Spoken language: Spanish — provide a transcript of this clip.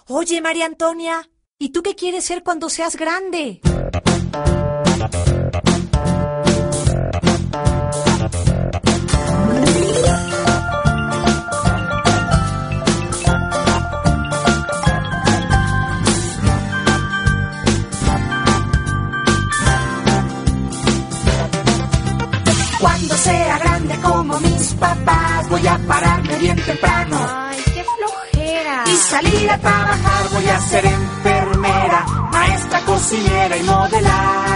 Oye, María Antonia, ¿y tú qué quieres ser cuando seas grande? Cuando sea grande como mis papás, voy a pararme bien temprano. Ay, qué flojera. Y salir a trabajar, voy a ser enfermera, maestra, cocinera y modelar.